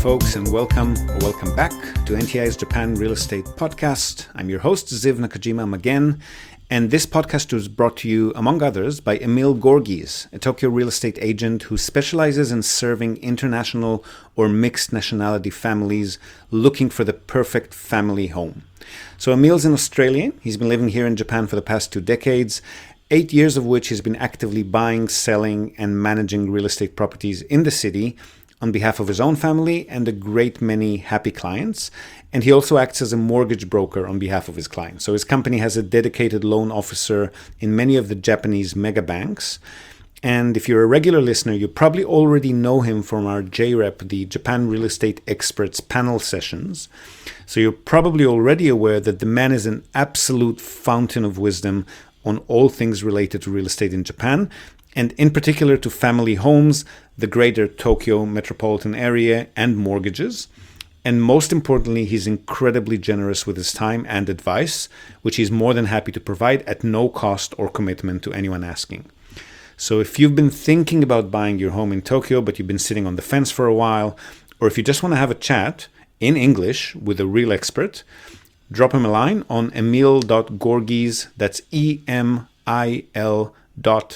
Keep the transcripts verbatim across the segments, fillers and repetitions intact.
folks, and welcome or welcome back to N T I's Japan Real Estate Podcast. I'm your host, Ziv Nakajima again, and this podcast was brought to you, among others, by Emil Gorgies, a Tokyo real estate agent who specializes in serving international or mixed nationality families looking for the perfect family home. So Emil's an Australian. He's been living here in Japan for the past two decades, eight years of which he's been actively buying, selling, and managing real estate properties in the city on behalf of his own family and a great many happy clients. And he also acts as a mortgage broker on behalf of his clients. So his company has a dedicated loan officer in many of the Japanese mega banks. And if you're a regular listener, you probably already know him from our J R E P, the Japan Real Estate Experts panel sessions. So you're probably already aware that the man is an absolute fountain of wisdom on all things related to real estate in Japan, and in particular to family homes, the greater Tokyo metropolitan area, and mortgages. And most importantly, he's incredibly generous with his time and advice, which he's more than happy to provide at no cost or commitment to anyone asking. So if you've been thinking about buying your home in Tokyo, but you've been sitting on the fence for a while, or if you just want to have a chat in English with a real expert, drop him a line on emil dot gorgies, that's E M I L dot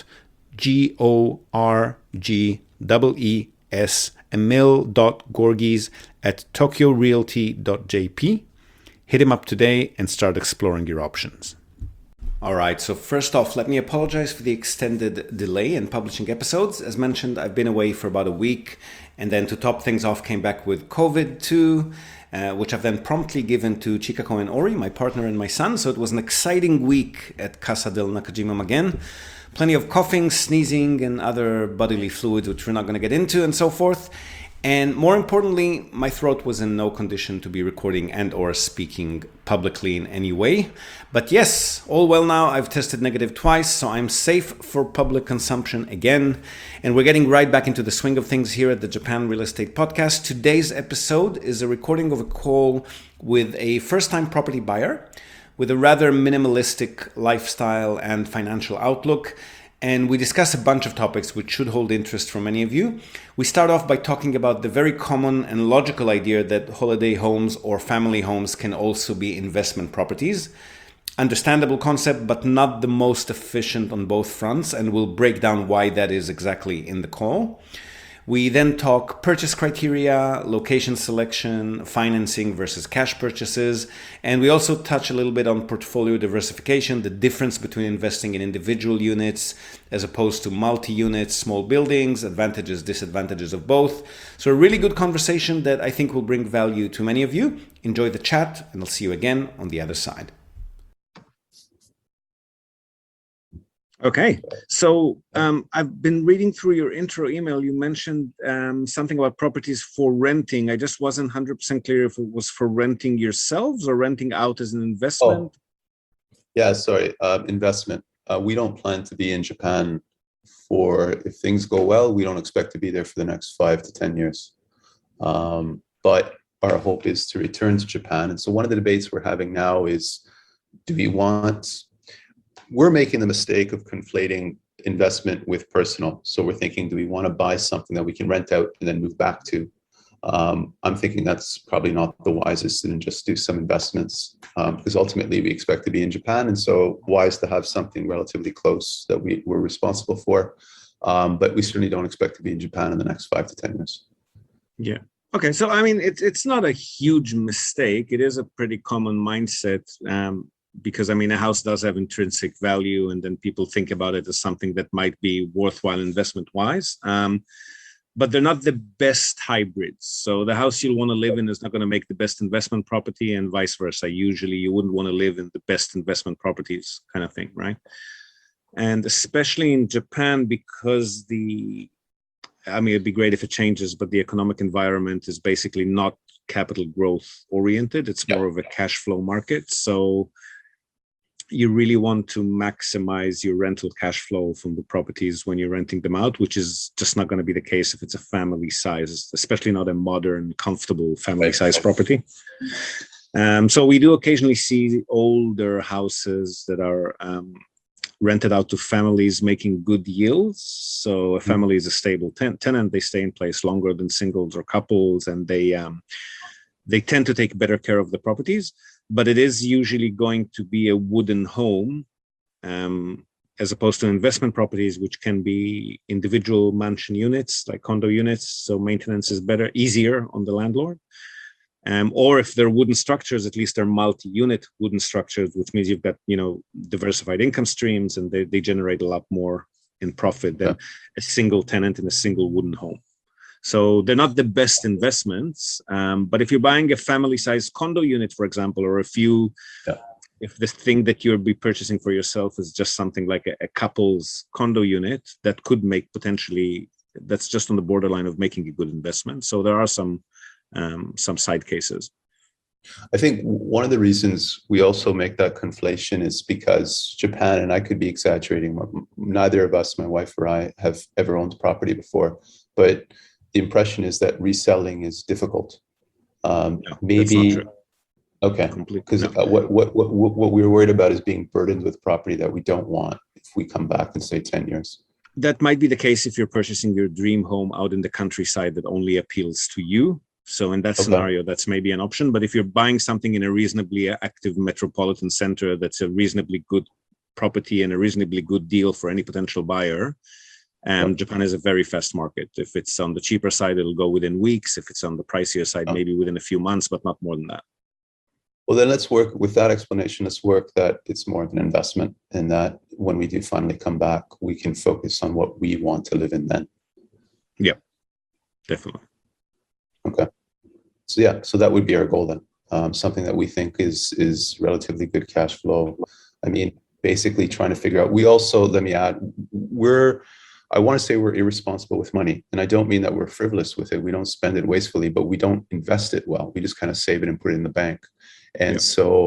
G O R G E E S, emil dot gorgies at tokyo realty dot j p. Hit him up today and start exploring your options. All right, so first off, let me apologize for the extended delay in publishing episodes. As mentioned, I've been away for about a week, and then to top things off, came back with COVID too, uh, which I've then promptly given to Chikako and Ori, my partner and my son. So it was an exciting week at Casa del Nakajima again. Plenty of coughing, sneezing, and other bodily fluids, which we're not going to get into, and so forth. And more importantly, my throat was in no condition to be recording and or speaking publicly in any way. But yes, all well now. I've tested negative twice, so I'm safe for public consumption again. And we're getting right back into the swing of things here at the Japan Real Estate Podcast. Today's episode is a recording of a call with a first-time property buyer with a rather minimalistic lifestyle and financial outlook. And we discuss a bunch of topics which should hold interest for many of you. We start off by talking about the very common and logical idea that holiday homes or family homes can also be investment properties. Understandable concept, but not the most efficient on both fronts, and we'll break down why that is exactly in the call. We then talk purchase criteria, location selection, financing versus cash purchases. And we also touch a little bit on portfolio diversification, the difference between investing in individual units as opposed to multi-units, small buildings, advantages, disadvantages of both. So a really good conversation that I think will bring value to many of you. Enjoy the chat, and I'll see you again on the other side. Okay, so um, I've been reading through your intro email. You mentioned um, something about properties for renting. I just wasn't one hundred percent clear if it was for renting yourselves or renting out as an investment. Oh, yeah, sorry, uh, investment. Uh, we don't plan to be in Japan for, if things go well, we don't expect to be there for the next five to ten years. Um, but our hope is to return to Japan. And so one of the debates we're having now is, do we want... We're making the mistake of conflating investment with personal. So we're thinking, do we want to buy something that we can rent out and then move back to? Um, I'm thinking that's probably not the wisest, and just do some investments um, because ultimately we expect to be in Japan. And so wise to have something relatively close that we, we're responsible for. Um, but we certainly don't expect to be in Japan in the next five to ten years. Yeah. Okay. So, I mean, it's, it's not a huge mistake. It is a pretty common mindset. Um, Because, I mean, a house does have intrinsic value, and then people think about it as something that might be worthwhile investment-wise. Um, but they're not the best hybrids. So the house you'll want to live in is not going to make the best investment property, and vice versa. Usually you wouldn't want to live in the best investment properties kind of thing, right? And especially in Japan, because the, I mean, it'd be great if it changes, but the economic environment is basically not capital growth oriented. It's more of a cash flow market. So you really want to maximize your rental cash flow from the properties when you're renting them out, which is just not going to be the case if it's a family size, especially not a modern, comfortable family size property. Um, so we do occasionally see older houses that are um, rented out to families making good yields. So a family is a stable ten- tenant; they stay in place longer than singles or couples, and they um, they tend to take better care of the properties. But it is usually going to be a wooden home, um, as opposed to investment properties, which can be individual mansion units, like condo units. So maintenance is better, easier on the landlord. Um, or if they're wooden structures, at least they're multi-unit wooden structures, which means you've got, you know, diversified income streams, and they, they generate a lot more in profit than yeah. a single tenant in a single wooden home. So they're not the best investments. Um, but if you're buying a family-sized condo unit, for example, or a few, yeah. if the thing that you'll be purchasing for yourself is just something like a, a couple's condo unit, that could make potentially, that's just on the borderline of making a good investment. So there are some Um, some side cases. I think one of the reasons we also make that conflation is because Japan, and I could be exaggerating, neither of us, my wife or I, have ever owned property before, but the impression is that reselling is difficult. Um, no, maybe, that's not true. Okay, because no. uh, what, what, what, what we were worried about is being burdened with property that we don't want if we come back in, say, ten years. That might be the case if you're purchasing your dream home out in the countryside that only appeals to you. So in that okay. scenario, that's maybe an option. But if you're buying something in a reasonably active metropolitan center, that's a reasonably good property and a reasonably good deal for any potential buyer, um, yep. Japan is a very fast market. If it's on the cheaper side, it'll go within weeks. If it's on the pricier side, yep. maybe within a few months, but not more than that. Well, then let's work with that explanation. Let's work that it's more of an investment, and that when we do finally come back, we can focus on what we want to live in then. Yeah, definitely. Okay. So yeah, so that would be our goal then. Um, something that we think is is relatively good cash flow. I mean, basically trying to figure out, we also, let me add, we're, I want to say we're irresponsible with money. And I don't mean that we're frivolous with it. We don't spend it wastefully, but we don't invest it well. We just kind of save it and put it in the bank. And yeah. so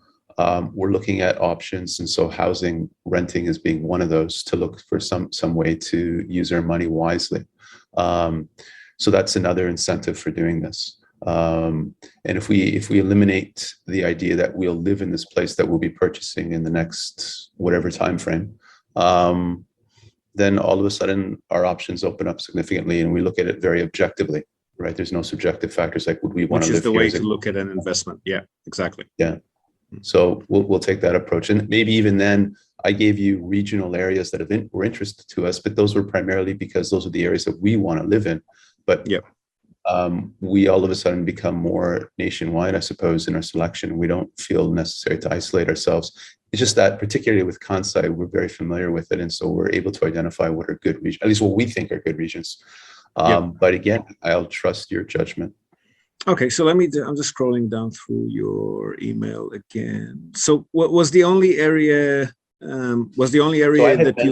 um, we're looking at options. And so housing, renting is being one of those, to look for some, some way to use our money wisely. Um, So that's another incentive for doing this. Um, and if we if we eliminate the idea that we'll live in this place that we'll be purchasing in the next whatever time frame, um, then all of a sudden our options open up significantly, and we look at it very objectively. Right? There's no subjective factors like would we want to live here. Which is the way to look at an investment. Yeah, exactly. Yeah. So we'll we'll take that approach, and maybe even then, I gave you regional areas that have in, were interested to us, but those were primarily because those are the areas that we want to live in. But yeah. um, we all of a sudden become more nationwide, I suppose, in our selection. We don't feel necessary to isolate ourselves. It's just that, particularly with Kansai, we're very familiar with it, and so we're able to identify what are good regions, at least what we think are good regions. Um, yeah. But again, I'll trust your judgment. Okay, so let me, I'm just scrolling down through your email again. So what was the only area, um, was the only area so that you...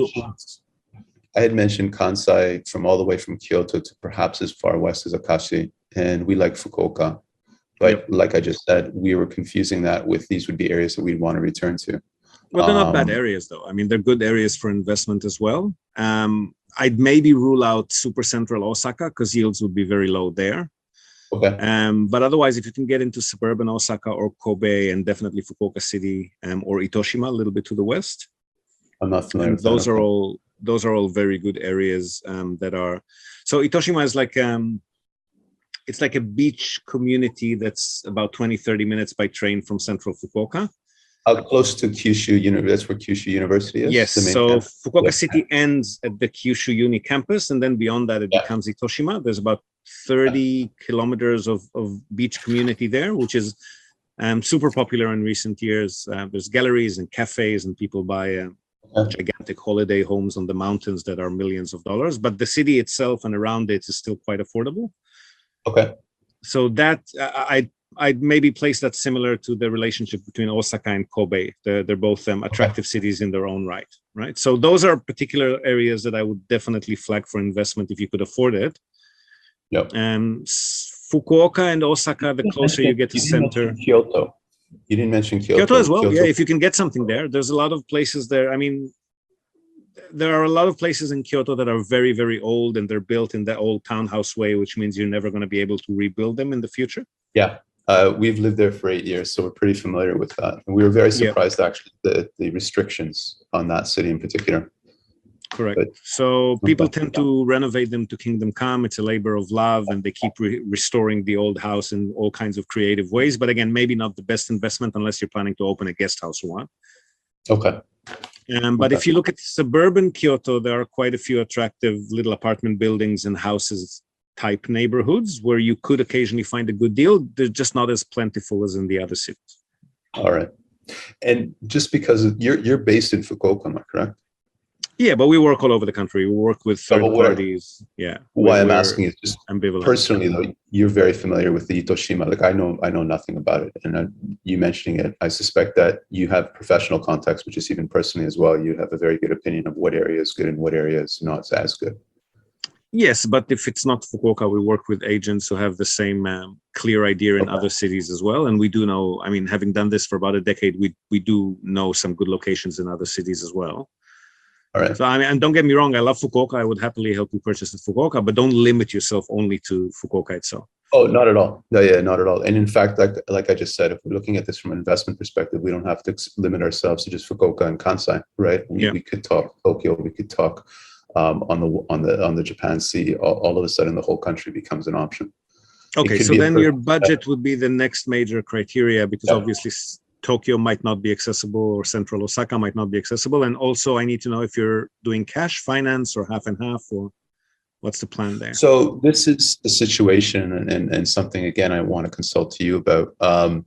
I had mentioned Kansai, from all the way from Kyoto to perhaps as far west as Akashi, and we like Fukuoka. But yep. like I just said, we were confusing that with these would be areas that we'd want to return to. Well, they're um, not bad areas, though. I mean, they're good areas for investment as well. Um, I'd maybe rule out super central Osaka because yields would be very low there. Okay. Um, but otherwise, if you can get into suburban Osaka or Kobe, and definitely Fukuoka City, um, or Itoshima, a little bit to the west. I'm not familiar with those that. are all those are all very good areas um, that are. So Itoshima is like um, it's like a beach community that's about twenty, thirty minutes by train from central Fukuoka. Uh, close to Kyushu University. That's where Kyushu University is. Yes. So campus. Fukuoka yeah. City ends at the Kyushu Uni campus, and then beyond that it yeah. becomes Itoshima. There's about thirty yeah. kilometers of, of beach community there, which is um, super popular in recent years. Uh, there's galleries and cafes, and people buy uh, okay. gigantic holiday homes on the mountains that are millions of dollars. But the city itself and around it is still quite affordable. Okay. So that uh, I I'd maybe place that similar to the relationship between Osaka and Kobe. They're, they're both um, attractive okay. cities in their own right, right? So those are particular areas that I would definitely flag for investment if you could afford it. Yep. Um, Fukuoka and Osaka, the closer you get to you center. Kyoto. You didn't mention Kyoto. Kyoto as well, Kyoto. Yeah, if you can get something there. There's a lot of places there. I mean, there are a lot of places in Kyoto that are very, very old, and they're built in the old townhouse way, which means you're never going to be able to rebuild them in the future. Yeah. Uh, we've lived there for eight years, so we're pretty familiar with that. And we were very Yeah, surprised, actually, the the restrictions on that city in particular. correct. But So people okay, tend to renovate them to kingdom come. It's a labor of love, and they keep re- restoring the old house in all kinds of creative ways. But again, maybe not the best investment unless you're planning to open a guest house or one. okay, Um, but okay. if you look at suburban Kyoto, there are quite a few attractive little apartment buildings and houses type neighborhoods where you could occasionally find a good deal. They're just not as plentiful as in the other cities. All right. And just because you're you're based in Fukuoka, am I correct? Yeah, but we work all over the country. We work with Oh, third but what, parties. Yeah, why we- I'm we're asking is just ambivalent. personally, though, you're very familiar with the Itoshima. Like I know, I know nothing about it, and uh, you mentioning it, I suspect that you have professional context, which is even personally as well. You have a very good opinion of what area is good and what area is not as good. Yes, but if it's not Fukuoka, we work with agents who have the same um, clear idea in Okay. other cities as well. And we do know, I mean, having done this for about a decade, we we do know some good locations in other cities as well. All right. So I mean, and don't get me wrong, I love Fukuoka. I would happily help you purchase in Fukuoka, but don't limit yourself only to Fukuoka itself. Oh, not at all. No, yeah, not at all. And in fact, like like I just said, if we're looking at this from an investment perspective, we don't have to ex- limit ourselves to just Fukuoka and Kansai, right? We, Yeah. we could talk Tokyo, we could talk um, on the on the on the Japan Sea. All, all of a sudden, the whole country becomes an option. Okay, could so be a then per- your budget would be the next major criteria because Yeah. obviously s- Tokyo might not be accessible or central Osaka might not be accessible. And also I need to know if you're doing cash finance or half and half or what's the plan there? So this is the situation, and, and, and something again I want to consult to you about. Um,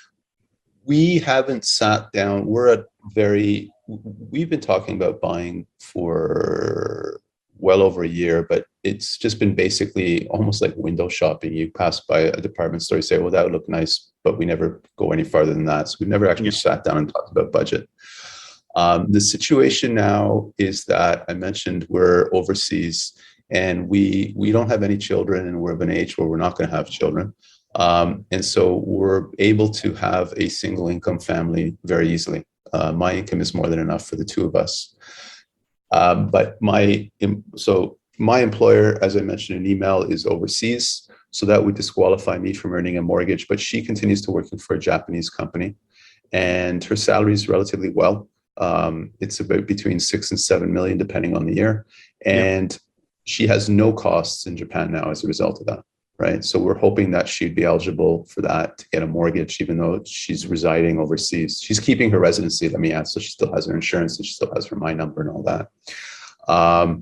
we haven't sat down. We're at very. We've been talking about buying for well over a year, but it's just been basically almost like window shopping. You pass by a department store, you say, "Well, that would look nice," but we never go any farther than that. So we've never actually Yeah. sat down and talked about budget. Um, the situation now is that I mentioned we're overseas. And we we don't have any children, and we're of an age where we're not going to have children, um, and so we're able to have a single income family very easily. Uh, my income is more than enough for the two of us, um, but my so my employer, as I mentioned in email, is overseas, so that would disqualify me from earning a mortgage. But she continues to working for a Japanese company, and her salary is relatively well. Um, it's about between six and seven million, depending on the year, and yeah. She has no costs in Japan now as a result of that, right? So we're hoping that she'd be eligible for that to get a mortgage, even though she's residing overseas. She's keeping her residency, let me add, so she still has her insurance and she still has her M I number and all that. Um,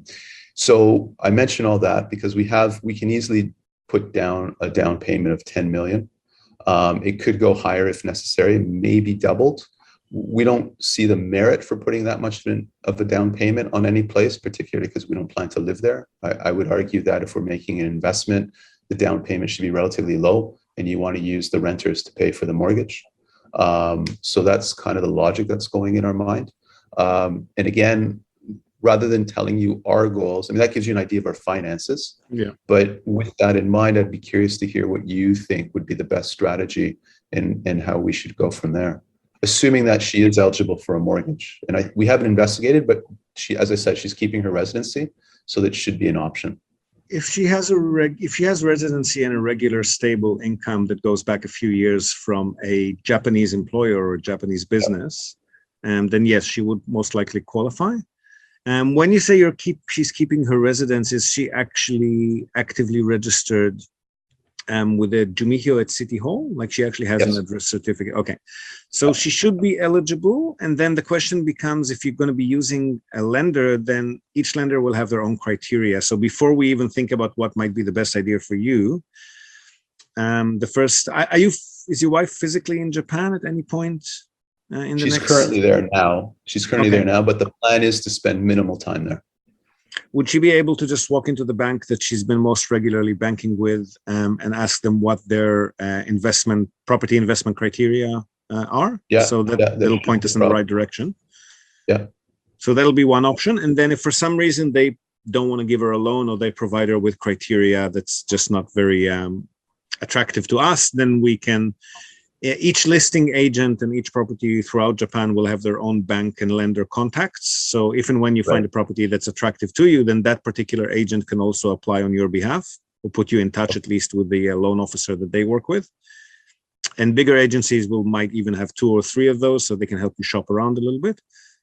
so I mention all that because we have, we can easily put down a down payment of ten million. Um, it could go higher if necessary, maybe doubled. We don't see the merit for putting that much of a down payment on any place, particularly because we don't plan to live there. I, I would argue that if we're making an investment, the down payment should be relatively low, and you want to use the renters to pay for the mortgage. Um, so that's kind of the logic that's going in our mind. Um, and again, rather than telling you our goals, I mean, that gives you an idea of our finances. Yeah. But with that in mind, I'd be curious to hear what you think would be the best strategy and, and how we should go from there, assuming that she is eligible for a mortgage. And I, we haven't investigated, but she, as I said, she's keeping her residency, so that should be an option. If she has a reg, if she has residency and a regular stable income that goes back a few years from a Japanese employer or a Japanese business, um, then yes, she would most likely qualify. Um, when you say you're keep, she's keeping her residence, is she actually actively registered um, with a Jumihyo at City Hall? Like she actually has Yes. an address certificate. Okay. So she should be eligible. And then the question becomes, if you're going to be using a lender, then each lender will have their own criteria. So before we even think about what might be the best idea for you, um, the first, are you, is your wife physically in Japan at any point? Uh, in the She's next... currently there now. She's currently okay. there now, but the plan is to spend minimal time there. Would she be able to just walk into the bank that she's been most regularly banking with um, and ask them what their uh, investment, property investment criteria uh, are? Yeah. So that, yeah, that'll point us in the right direction. Yeah. So that'll be one option. And then if for some reason they don't want to give her a loan or they provide her with criteria that's just not very um, attractive to us, then we can... Each listing agent and each property throughout Japan will have their own bank and lender contacts. So if and when you Right. find a property that's attractive to you, then that particular agent can also apply on your behalf or put you in touch at least with the uh, loan officer that they work with. And bigger agencies will might even have two or three of those, so they can help you shop around a little bit.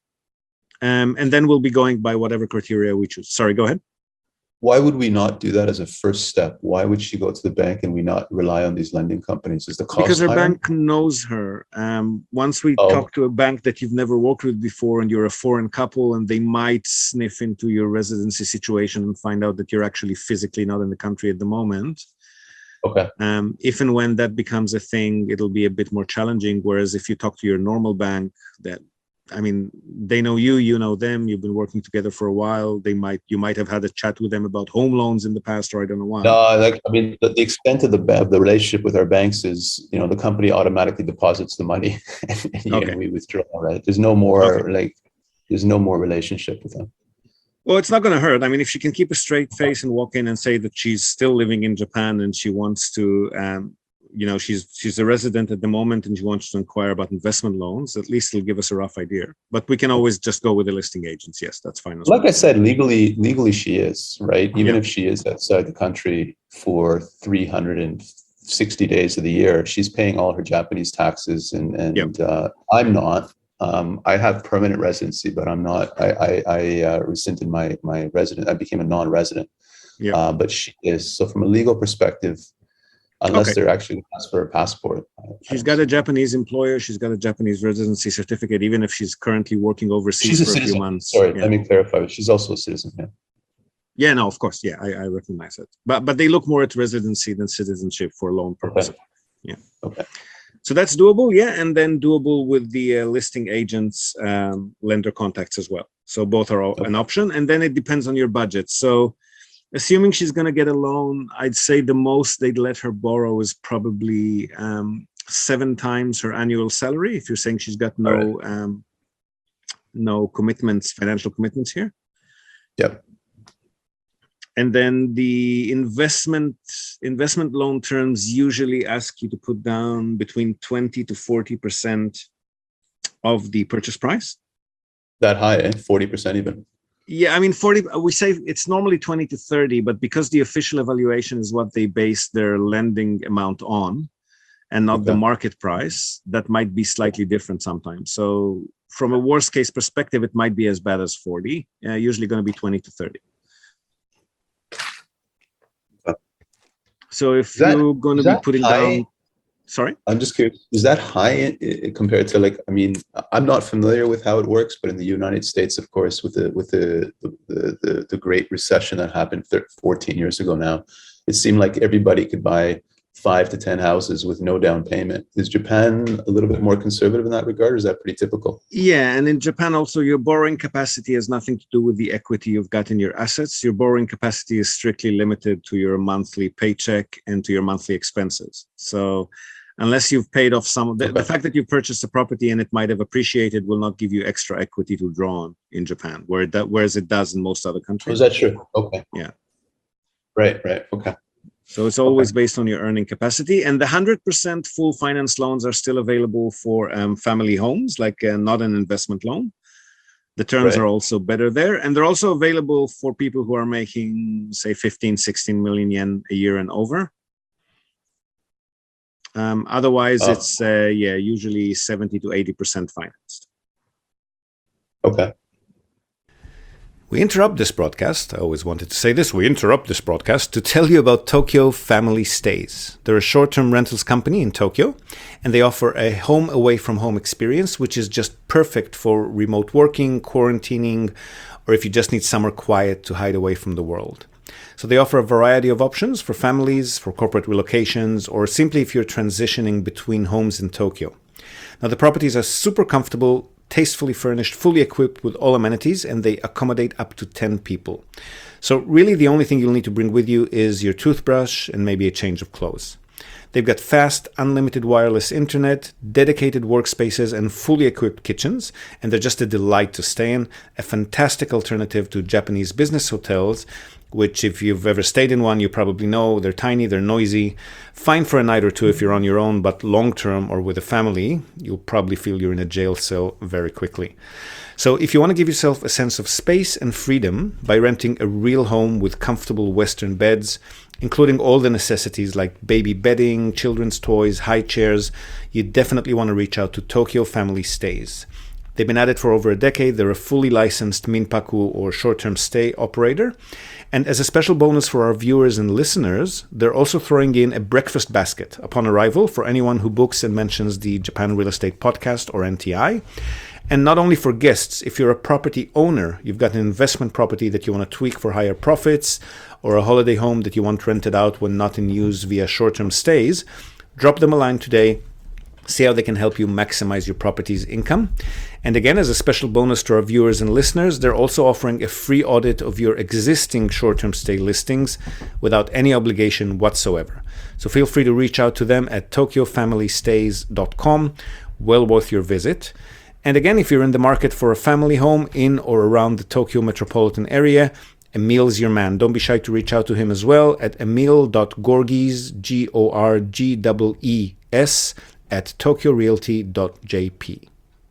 Um, and then we'll be going by whatever criteria we choose. Sorry, go ahead. Why would we not do that as a first step? Why would she go to the bank and we not rely on these lending companies? Is the cost Because her higher? bank knows her. Um, once we Oh. talk to a bank that you've never worked with before and you're a foreign couple, and they might sniff into your residency situation and find out that you're actually physically not in the country at the moment. Okay. Um, if and when that becomes a thing, it'll be a bit more challenging. Whereas if you talk to your normal bank, that I mean, they know you, you know them, you've been working together for a while. They might, you might have had a chat with them about home loans in the past, or I don't know why. No, like I mean, the, the extent of the of the relationship with our banks is, you know, the company automatically deposits the money, and, you Okay. know, we withdraw. Right? There's no more Okay. like, there's no more relationship with them. Well, it's not going to hurt. I mean, if she can keep a straight face and walk in and say that she's still living in Japan and she wants to, um, you know, she's she's a resident at the moment and she wants to inquire about investment loans, at least it'll give us a rough idea. But we can always just go with the listing agents. Yes, that's fine as well. Like I said, legally, legally she is, right? Even Yeah. if she is outside the country for three hundred sixty days of the year, she's paying all her Japanese taxes, and and Yep. uh, I'm not. Um, I have permanent residency, but I'm not. I I, I uh, rescinded my my resident. I became a non-resident. Yeah. Uh, but she is. So from a legal perspective, unless Okay. they're actually asked for a passport, I- I She's don't got see- a Japanese employer. She's got a Japanese residency certificate, even if she's currently working overseas She's a for a few citizen. months. Sorry, Yeah. let me clarify. She's also a citizen. Yeah. Yeah, no, of course. Yeah, I, I recognize it. But but they look more at residency than citizenship for loan purposes. Yeah. Okay. So that's doable. Yeah. And then doable with the uh, listing agents, um, lender contacts as well. So both are all an option. And then it depends on your budget. So assuming she's going to get a loan, I'd say the most they'd let her borrow is probably um, seven times her annual salary. If you're saying she's got no, um, no commitments, financial commitments here. Yep. And then the investment investment loan terms usually ask you to put down between twenty to forty percent of the purchase price. That high, eh? forty percent even. Yeah, I mean, forty, we say it's normally twenty to thirty, but because the official evaluation is what they base their lending amount on and not the Okay. market price, that might be slightly different sometimes. So from a worst case perspective, it might be as bad as forty, uh, usually going to be twenty to thirty. So if that- you're going to is be that putting high? down, sorry? I'm just curious, is that high i- i- compared to like, I mean, I'm not familiar with how it works, but in the United States, of course, with the with the the the, the Great Recession that happened thir- fourteen years ago now, it seemed like everybody could buy five to ten houses with no down payment. Is Japan a little bit more conservative in that regard, or is that pretty typical? Yeah, and in Japan also, your borrowing capacity has nothing to do with the equity you've got in your assets. Your borrowing capacity is strictly limited to your monthly paycheck and to your monthly expenses. So unless you've paid off some of the, the Okay. fact that you purchased a property and it might have appreciated will not give you extra equity to draw on in Japan, where it, do- whereas it does in most other Oh, countries. is that true? Okay. Yeah. Right, right. Okay. So it's always based on your earning capacity. And the one hundred percent full finance loans are still available for um, family homes, like uh, not an investment loan. The terms Right. are also better there. And they're also available for people who are making, say, fifteen, sixteen million yen a year and over. Um, otherwise, Oh. it's, uh, yeah, usually seventy to eighty percent financed. Okay. We interrupt this broadcast. I always wanted to say this. We interrupt this broadcast to tell you about Tokyo Family Stays. They're a short-term rentals company in Tokyo, and they offer a home away from home experience, which is just perfect for remote working, quarantining, or if you just need somewhere quiet to hide away from the world. So they offer a variety of options for families, for corporate relocations, or simply if you're transitioning between homes in Tokyo. Now, the properties are super comfortable, tastefully furnished, fully equipped with all amenities, and they accommodate up to ten people. So really the only thing you'll need to bring with you is your toothbrush and maybe a change of clothes. They've got fast, unlimited wireless internet, dedicated workspaces, and fully equipped kitchens, and they're just a delight to stay in, a fantastic alternative to Japanese business hotels, which if you've ever stayed in one, you probably know they're tiny, they're noisy, fine for a night or two if you're on your own, but long-term or with a family, you'll probably feel you're in a jail cell very quickly. So if you want to give yourself a sense of space and freedom by renting a real home with comfortable Western beds, including all the necessities like baby bedding, children's toys, high chairs, you definitely want to reach out to Tokyo Family Stays. They've been at it for over a decade. They're a fully licensed Minpaku or short-term stay operator. And as a special bonus for our viewers and listeners, they're also throwing in a breakfast basket upon arrival for anyone who books and mentions the Japan Real Estate Podcast or N T I. And not only for guests, if you're a property owner, you've got an investment property that you want to tweak for higher profits, or a holiday home that you want rented out when not in use via short-term stays, drop them a line today. See how they can help you maximize your property's income. And again, as a special bonus to our viewers and listeners, they're also offering a free audit of your existing short-term stay listings without any obligation whatsoever. So feel free to reach out to them at tokyo family stays dot com. Well worth your visit. And again, if you're in the market for a family home in or around the Tokyo metropolitan area, Emil's your man. Don't be shy to reach out to him as well at emil dot gorgies, G O R G E E S, at tokyo realty dot j p.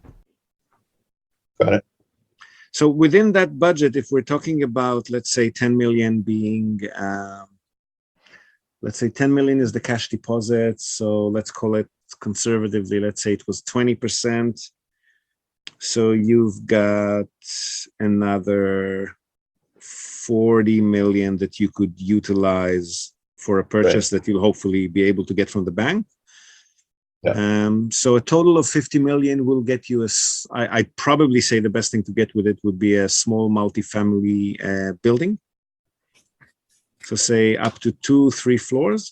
Got it. So within that budget, if we're talking about, let's say, ten million being, um, let's say ten million is the cash deposit. So let's call it conservatively, let's say it was twenty percent. So you've got another forty million that you could utilize for a purchase right. that you'll hopefully be able to get from the bank. Yeah. Um, so a total of fifty million will get you a, I, I'd probably say the best thing to get with it would be a small multifamily uh, building. So say up to two, three floors.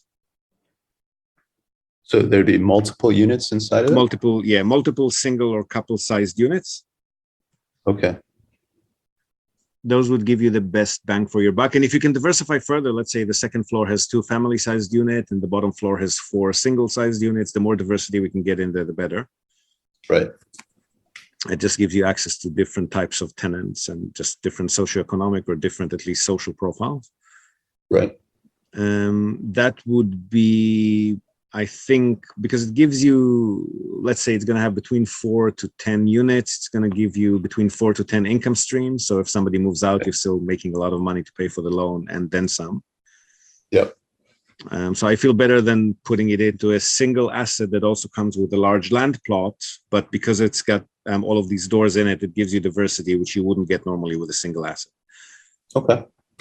So there'd be multiple units inside of it? Multiple, yeah, multiple single or couple sized units. Okay. Those would give you the best bang for your buck. And if you can diversify further, let's say the second floor has two family sized units and the bottom floor has four single sized units, the more diversity we can get in there, the better. Right. It just gives you access to different types of tenants and just different socioeconomic or different, at least, social profiles. Right. Um, that would be, I think, because it gives you, let's say it's going to have between four to ten units. It's going to give you between four to ten income streams. So if somebody moves out, you're still making a lot of money to pay for the loan and then some. Yep. Um, so I feel better than putting it into a single asset that also comes with a large land plot. But because it's got um, all of these doors in it, it gives you diversity, which you wouldn't get normally with a single asset. Okay.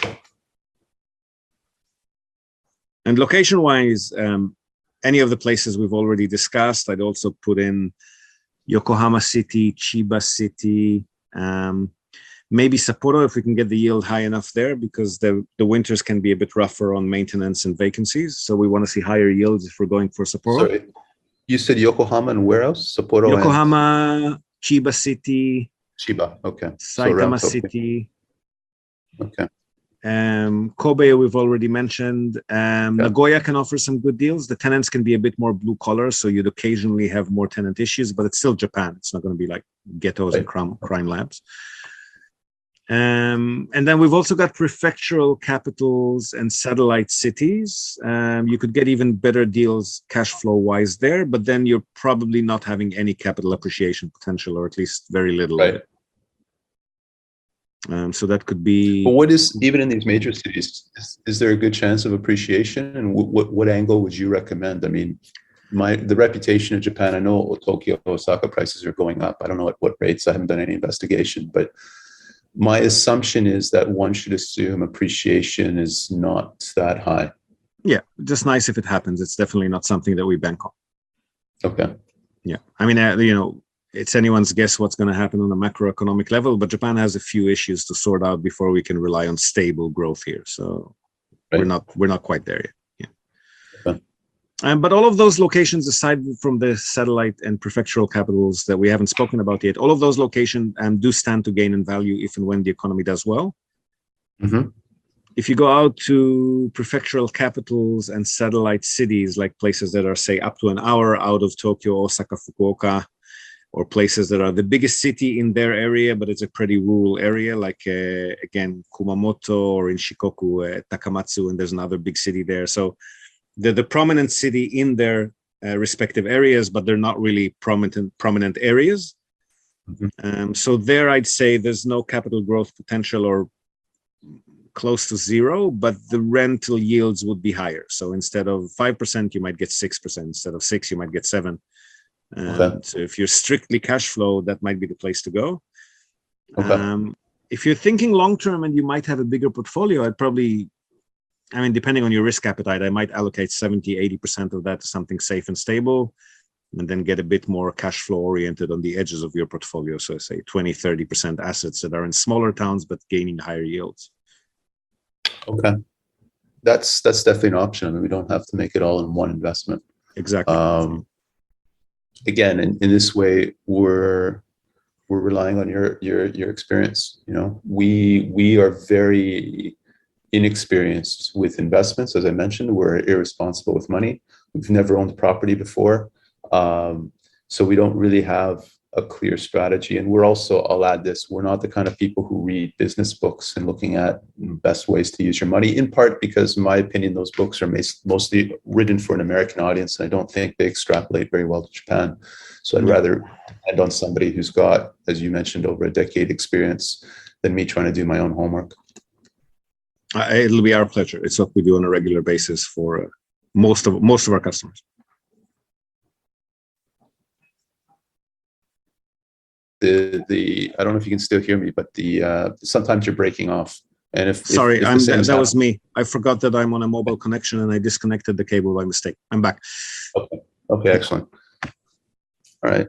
And location-wise, um, any of the places we've already discussed, I'd also put in Yokohama City, Chiba City, um, maybe Sapporo if we can get the yield high enough there, because the, the winters can be a bit rougher on maintenance and vacancies. So we want to see higher yields if we're going for Sapporo. Sorry. You said Yokohama and where else? Sapporo Yokohama, and... Chiba City. Chiba, okay. Saitama so City. Okay. Um, Kobe, we've already mentioned. Um, yeah. Nagoya can offer some good deals. The tenants can be a bit more blue collar, so you'd occasionally have more tenant issues, but it's still Japan. It's not going to be like ghettos right. and crime, crime labs. Um, and then we've also got prefectural capitals and satellite cities. Um, you could get even better deals cash flow wise there, but then you're probably not having any capital appreciation potential, or at least very little. Right. Um, so that could be. But what is, even in these major cities, is, is there a good chance of appreciation? And w- what what angle would you recommend? I mean, my the reputation of Japan, I know Tokyo, Osaka prices are going up. I don't know at what rates. I haven't done any investigation, but my assumption is that one should assume appreciation is not that high. Yeah, just nice if it happens. It's definitely not something that we bank on. Okay. Yeah, I mean, uh, you know, it's anyone's guess what's going to happen on a macroeconomic level, but Japan has a few issues to sort out before we can rely on stable growth here. So right. we're not we're not quite there yet. Yeah. Okay. Um, but all of those locations, aside from the satellite and prefectural capitals that we haven't spoken about yet, all of those locations um, do stand to gain in value if and when the economy does well. Mm-hmm. If you go out to prefectural capitals and satellite cities, like places that are, say, up to an hour out of Tokyo, Osaka, Fukuoka, or places that are the biggest city in their area, but it's a pretty rural area, like, uh, again, Kumamoto, or in Shikoku, uh, Takamatsu, and there's another big city there. So they're the prominent city in their uh, respective areas, but they're not really prominent, prominent areas. Mm-hmm. Um, so there, I'd say there's no capital growth potential or close to zero, but the rental yields would be higher. So instead of five percent, you might get six percent. Instead of six, you might get seven. Um, okay. So if you're strictly cash flow, that might be the place to go. Okay. Um, if you're thinking long-term and you might have a bigger portfolio, I'd probably, I mean, depending on your risk appetite, I might allocate seventy, eighty percent of that to something safe and stable, and then get a bit more cash flow oriented on the edges of your portfolio. So say twenty, thirty percent assets that are in smaller towns, but gaining higher yields. Okay. That's, that's definitely an option. I mean, we don't have to make it all in one investment. Exactly. Um, again, in, in this way, we're, we're relying on your, your, your experience. You know, we, we are very inexperienced with investments. As I mentioned, we're irresponsible with money. We've never owned property before. Um, so we don't really have a clear strategy. And we're also, I'll add this, we're not the kind of people who read business books and looking at best ways to use your money, in part because in my opinion, those books are mostly written for an American audience. And I don't think they extrapolate very well to Japan. So I'd rather depend on somebody who's got, as you mentioned, over a decade experience than me trying to do my own homework. Uh, it'll be our pleasure. It's what we do on a regular basis for uh, most of most of our customers. The the I don't know if you can still hear me, but the uh, sometimes you're breaking off. And if sorry, if, if I'm, that, that sound, was me. I forgot that I'm on a mobile connection and I disconnected the cable by mistake. I'm back. Okay. Okay. Excellent. All right.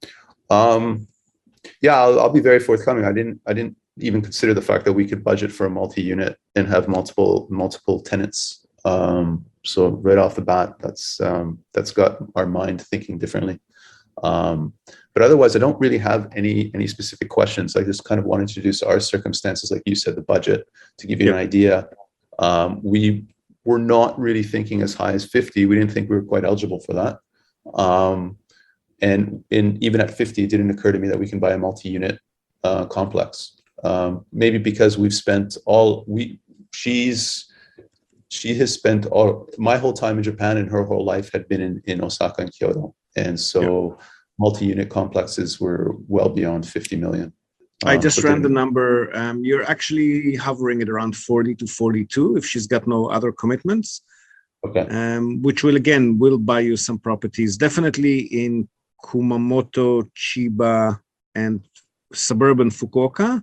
Um, yeah, I'll, I'll be very forthcoming. I didn't. I didn't even consider the fact that we could budget for a multi-unit and have multiple multiple tenants. Um, so right off the bat, that's um, that's got our mind thinking differently. Um, but otherwise, I don't really have any any specific questions. I just kind of want to introduce our circumstances, like you said, the budget, to give you yep. an idea. Um, we were not really thinking as high as fifty. We didn't think we were quite eligible for that. Um, and in even at fifty, it didn't occur to me that we can buy a multi-unit uh, complex. Um, maybe because we've spent all we she's she has spent all my whole time in Japan, and her whole life had been in, in Osaka and Kyoto. And so yeah. multi-unit complexes were well beyond fifty million. I um, just ran the number. Um, you're actually hovering at around forty to forty-two if she's got no other commitments. Okay. Um, which will, again, will buy you some properties, definitely in Kumamoto, Chiba, and suburban Fukuoka.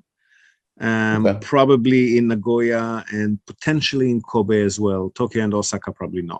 Um, okay. Probably in Nagoya and potentially in Kobe as well. Tokyo and Osaka, probably not.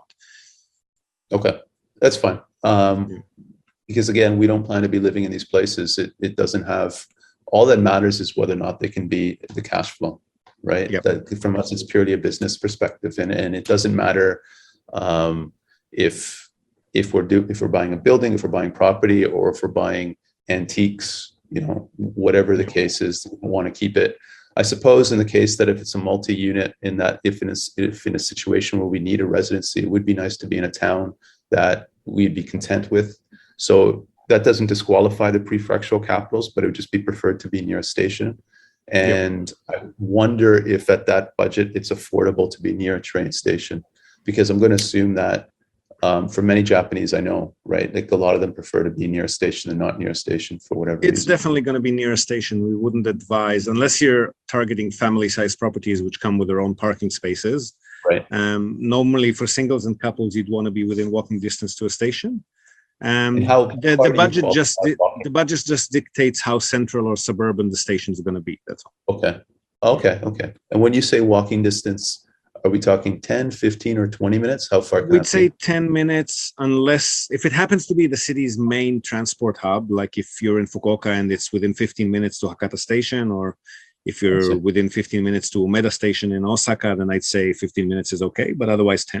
Okay, that's fine. Um, yeah. Because again, we don't plan to be living in these places. It, it doesn't have, all that matters is whether or not they can be the cash flow, right? Yep. That, from us, it's purely a business perspective. And, and it doesn't matter um, if, if we're do, if we're buying a building, if we're buying property, or if we're buying antiques, you know, whatever the case is, we want to keep it. I suppose in the case that if it's a multi-unit, in that if in a, if in a situation where we need a residency, it would be nice to be in a town that we'd be content with. So that doesn't disqualify the prefectural capitals, but it would just be preferred to be near a station. And yep. I wonder if at that budget, it's affordable to be near a train station, because I'm going to assume that um, for many Japanese, I know, right, like a lot of them prefer to be near a station than not near a station for whatever It's reason. Definitely going to be near a station. We wouldn't advise, unless you're targeting family-sized properties, which come with their own parking spaces. Right. Um, normally for singles and couples, you'd want to be within walking distance to a station. Um, how the, the budget just di- the budget just dictates how central or suburban the stations are going to be. That's all. Okay. Okay. Okay. And when you say walking distance, are we talking ten, fifteen, or twenty minutes? How far? We'd say ten minutes, unless if it happens to be the city's main transport hub, like if you're in Fukuoka and it's within fifteen minutes to Hakata Station, or if you're within fifteen minutes to Umeda Station in Osaka, then I'd say fifteen minutes is okay, but otherwise ten.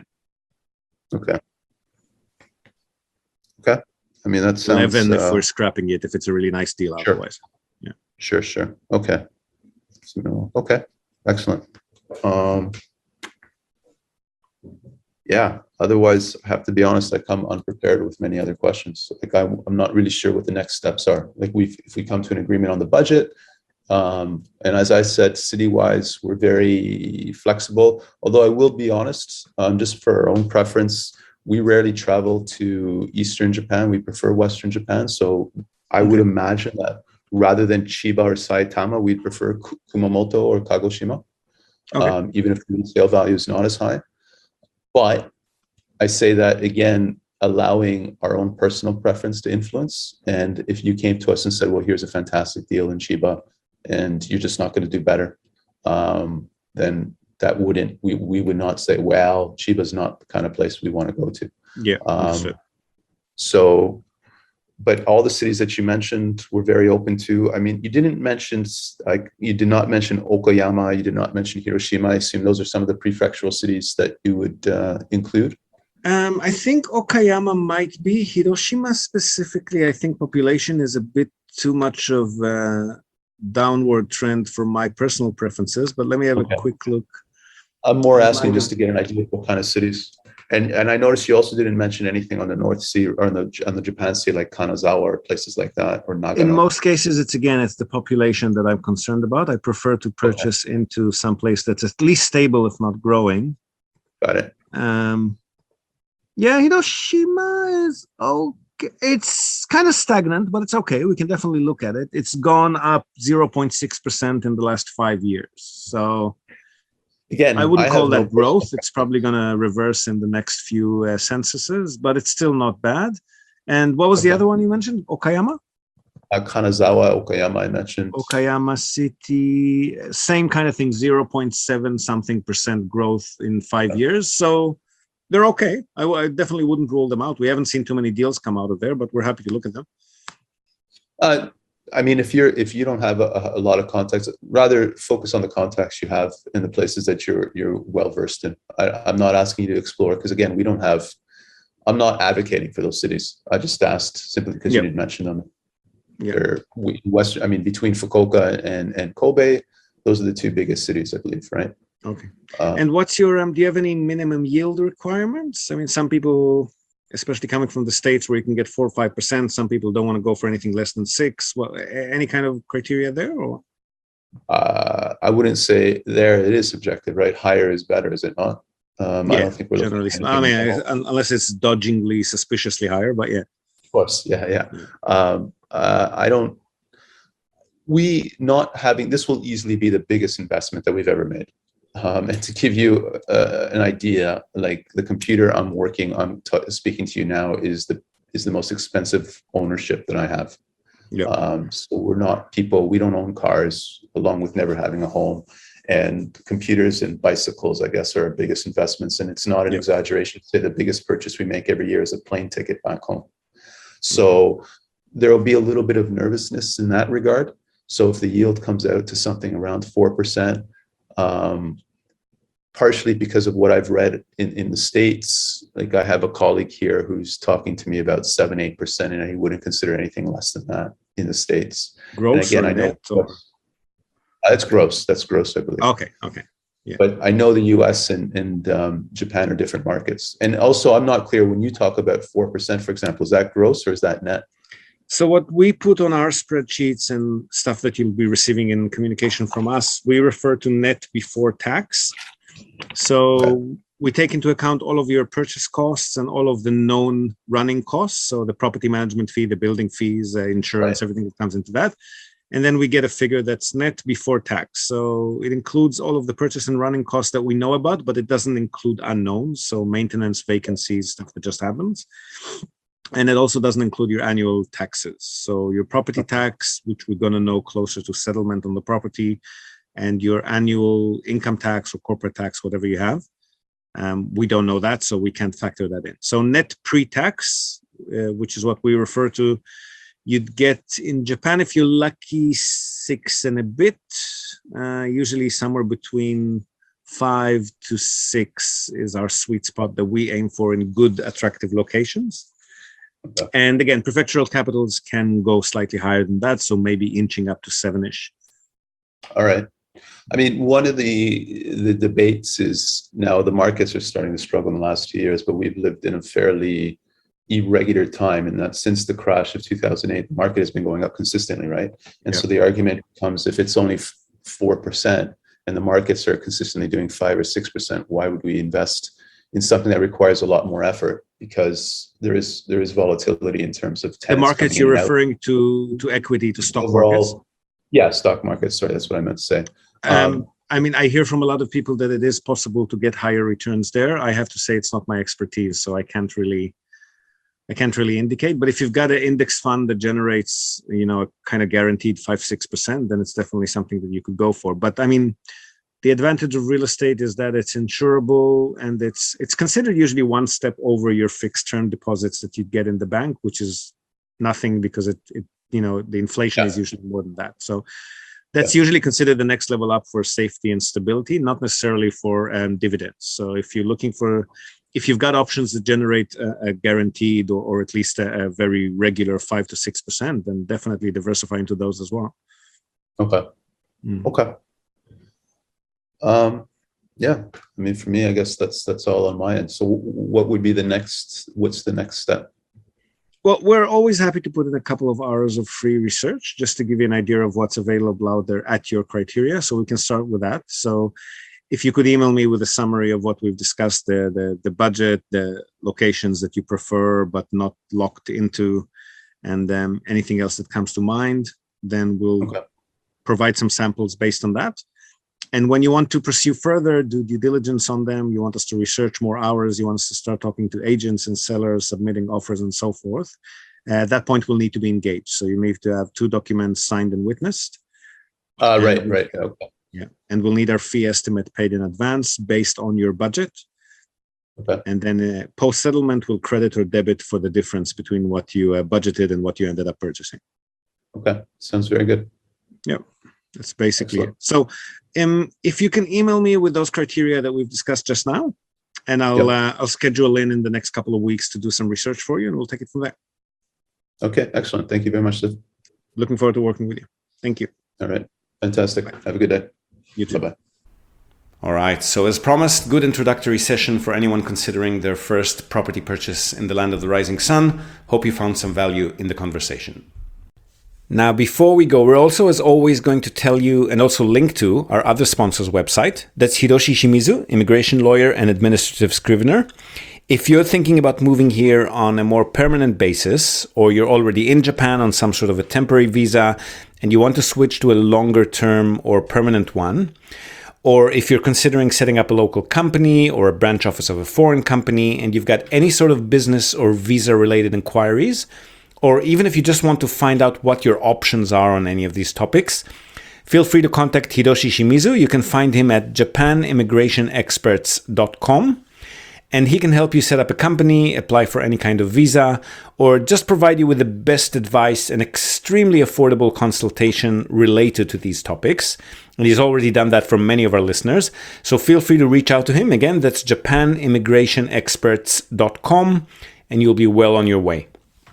Okay. Okay. I mean, that sounds... eleven uh, if we're scrapping it, if it's a really nice deal sure. otherwise. Yeah. Sure, sure. Okay. So, okay. Excellent. Um, yeah. Otherwise, I have to be honest, I come unprepared with many other questions. Like I'm, I'm not really sure what the next steps are. Like we, if we come to an agreement on the budget, um, and as I said, city-wise, we're very flexible. Although I will be honest, um, just for our own preference, we rarely travel to Eastern Japan. We prefer Western Japan. So I would imagine that rather than Chiba or Saitama, we'd prefer Kumamoto or Kagoshima. Okay. um, even if the resale value is not as high. But I say that again, allowing our own personal preference to influence. And if you came to us and said, well, here's a fantastic deal in Chiba, and you're just not going to do better, um, then that wouldn't, we, we would not say, well, Chiba's not the kind of place we want to go to. Yeah. Um, so, but all the cities that you mentioned were very open to. I mean, you didn't mention, like, you did not mention Okayama, you did not mention Hiroshima. I assume those are some of the prefectural cities that you would uh, include. Um, I think Okayama might be. Hiroshima specifically, I think population is a bit too much of a downward trend for my personal preferences, but let me have okay. a quick look. I'm more asking just to get an idea of what kind of cities. And and I noticed you also didn't mention anything on the North Sea or on the on the Japan Sea, like Kanazawa or places like that, or Nagano. In most cases, it's again, it's the population that I'm concerned about. I prefer to purchase okay. into some place that's at least stable, if not growing. Got it. Um, yeah, Hiroshima is okay. It's kind of stagnant, but it's okay. We can definitely look at it. It's gone up zero point six percent in the last five years. So. Again, I wouldn't I call that no growth. It's probably going to reverse in the next few uh, censuses, but it's still not bad. And what was okay. the other one you mentioned? Okayama? Uh, Kanazawa, Okayama, I mentioned. Okayama City, same kind of thing, zero point seven something percent growth in five okay. years. So they're okay. I, I definitely wouldn't rule them out. We haven't seen too many deals come out of there, but we're happy to look at them. Uh, I mean, if you're if you don't have a, a lot of context, rather focus on the contacts you have in the places that you're you're well versed in. I, I'm not asking you to explore because again, we don't have. I'm not advocating for those cities. I just asked simply because yep. you didn't mention them. Yeah. They're we, Western. I mean, between Fukuoka and and Kobe, those are the two biggest cities, I believe, right? Okay. Um, and what's your um? Do you have any minimum yield requirements? I mean, some people, especially coming from the States where you can get four or five percent, some people don't want to go for anything less than six. Well, any kind of criteria there, or? Uh, I wouldn't say there. It is subjective, right? Higher is better, is it not? Um, yeah, I don't think we're generally. I mean, unless it's dodgingly, suspiciously higher, but yeah. Of course, yeah, yeah. yeah. Um, uh, I don't. We not having this will easily be the biggest investment that we've ever made. Um, and to give you uh, an idea, like the computer I'm working on, t- speaking to you now, is the is the most expensive ownership that I have. Yeah. Um, so we're not people. We don't own cars, along with never having a home. And computers and bicycles, I guess, are our biggest investments. And it's not an yeah. exaggeration to say the biggest purchase we make every year is a plane ticket back home. So mm-hmm. there will be a little bit of nervousness in that regard. So if the yield comes out to something around four percent. Um, partially because of what I've read in, in the States. Like I have a colleague here who's talking to me about seven, eight percent, and he wouldn't consider anything less than that in the States. Gross. And again, or I know net, or? That's gross. That's gross, I believe. Okay. Okay. Yeah. But I know the U S and, and um, Japan are different markets. And also, I'm not clear when you talk about four percent, for example, is that gross or is that net? So what we put on our spreadsheets and stuff that you'll be receiving in communication from us, we refer to net before tax. So okay. we take into account all of your purchase costs and all of the known running costs. So the property management fee, the building fees, uh, insurance, right. everything that comes into that. And then we get a figure that's net before tax. So it includes all of the purchase and running costs that we know about, but it doesn't include unknowns. So maintenance, vacancies, stuff that just happens. And it also doesn't include your annual taxes. So your property tax, which we're going to know closer to settlement on the property, and your annual income tax or corporate tax, whatever you have. Um, we don't know that, so we can't factor that in. So net pre-tax, uh, which is what we refer to, you'd get in Japan, if you're lucky, six and a bit, uh, usually somewhere between five to six is our sweet spot that we aim for in good, attractive locations. Okay. And again, prefectural capitals can go slightly higher than that, so maybe inching up to seven-ish. All right. I mean, one of the the debates is now the markets are starting to struggle in the last two years, but we've lived in a fairly irregular time in that since the crash of two thousand eight, the market has been going up consistently, right? And yeah. so the argument comes, if it's only four percent and the markets are consistently doing five or six percent, why would we invest in something that requires a lot more effort? Because there is there is volatility in terms of the markets you're referring to, to equity, to stock Overall, markets? Yeah, stock markets. Sorry, that's what I meant to say. Um, um, I mean, I hear from a lot of people that it is possible to get higher returns there. I have to say it's not my expertise, so I can't really, I can't really indicate. But if you've got an index fund that generates, you know, a kind of guaranteed five, six percent, then it's definitely something that you could go for. But I mean, the advantage of real estate is that it's insurable, and it's it's considered usually one step over your fixed term deposits that you get in the bank, which is nothing because it, it you know, the inflation yeah. is usually more than that. So that's yeah. usually considered the next level up for safety and stability, not necessarily for um, dividends. So if you're looking for, if you've got options that generate a, a guaranteed or, or at least a, a very regular five to six percent, then definitely diversify into those as well. Okay. Mm. Okay. Um, yeah. I mean, for me, I guess that's that's all on my end. So, what would be the next? What's the next step? Well, we're always happy to put in a couple of hours of free research just to give you an idea of what's available out there at your criteria. So we can start with that. So if you could email me with a summary of what we've discussed, the, the, the budget, the locations that you prefer but not locked into, and um, anything else that comes to mind, then we'll okay. provide some samples based on that. And when you want to pursue further, do due diligence on them, you want us to research more hours, you want us to start talking to agents and sellers, submitting offers and so forth, uh, at that point we'll need to be engaged. So you need to have two documents signed and witnessed. Uh, right, and, right. Okay. Yeah. And we'll need our fee estimate paid in advance based on your budget. Okay. And then uh, post-settlement, we'll credit or debit for the difference between what you uh, budgeted and what you ended up purchasing. Okay. Sounds very good. Yeah. That's basically Excellent. it. So um, if you can email me with those criteria that we've discussed just now, and I'll yep. uh, I'll schedule in in the next couple of weeks to do some research for you, and we'll take it from there. Okay, excellent. Thank you very much, Ziv. Looking forward to working with you. Thank you. All right. Fantastic. Bye. Have a good day. You too. Bye-bye. All right. So as promised, good introductory session for anyone considering their first property purchase in the land of the rising sun. Hope you found some value in the conversation. Now, before we go, we're also, as always, going to tell you and also link to our other sponsor's website. That's Hiroshi Shimizu, immigration lawyer and administrative scrivener. If you're thinking about moving here on a more permanent basis, or you're already in Japan on some sort of a temporary visa and you want to switch to a longer term or permanent one, or if you're considering setting up a local company or a branch office of a foreign company and you've got any sort of business or visa related inquiries, or even if you just want to find out what your options are on any of these topics, feel free to contact Hiroshi Shimizu. You can find him at japan immigration experts dot com, and he can help you set up a company, apply for any kind of visa, or just provide you with the best advice and extremely affordable consultation related to these topics. And he's already done that for many of our listeners. So feel free to reach out to him. Again, that's japan immigration experts dot com, and you'll be well on your way.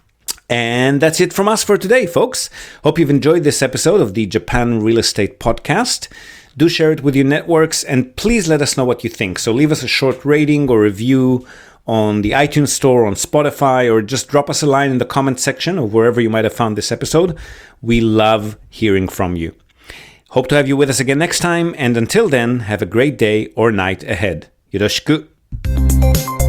And that's it from us for today, folks. Hope you've enjoyed this episode of the Japan Real Estate Podcast. Do share it with your networks, and please let us know what you think. So leave us a short rating or review on the iTunes Store, on Spotify, or just drop us a line in the comment section or wherever you might have found this episode. We love hearing from you. Hope to have you with us again next time, and until then, have a great day or night ahead. Yoroshiku.